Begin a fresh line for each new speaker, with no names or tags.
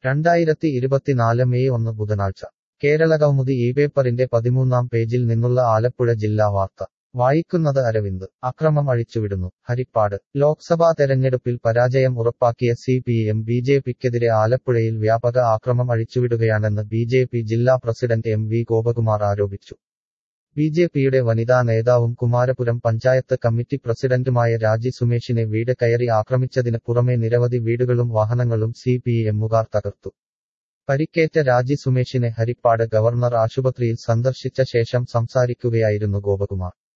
2024 May 1 ബുധനാഴ്ച കേരളകൗമുദി ഈ പേപ്പറിന്റെ 13-ാം പേജിൽ നിന്നുള്ള ആലപ്പുഴ ജില്ലാ വാർത്ത വായിക്കുന്നത് അരവിന്ദ്. അക്രമം അഴിച്ചുവിടുന്നു. ഹരിപ്പാട്. ലോക്സഭാ തെരഞ്ഞെടുപ്പിൽ പരാജയം ഉറപ്പാക്കിയ CPM BJPക്കെതിരെ ആലപ്പുഴയിൽ വ്യാപക ആക്രമം അഴിച്ചുവിടുകയാണെന്ന് BJP ജില്ലാ പ്രസിഡന്റ് MV ഗോപകുമാർ ആരോപിച്ചു. BJPയുടെ വനിതാ നേതാവും കുമാരപുരം പഞ്ചായത്ത് കമ്മിറ്റി പ്രസിഡന്റുമായ രാജി സുമേഷിനെ വീട് കയറി ആക്രമിച്ചതിന് പുറമെ നിരവധി വീടുകളും വാഹനങ്ങളും CPMുകാർ തകർത്തു. പരിക്കേറ്റ രാജി സുമേഷിനെ ഹരിപ്പാട് ഗവർണർ ആശുപത്രിയിൽ സന്ദർശിച്ച ശേഷം സംസാരിക്കുകയായിരുന്നു ഗോപകുമാർ.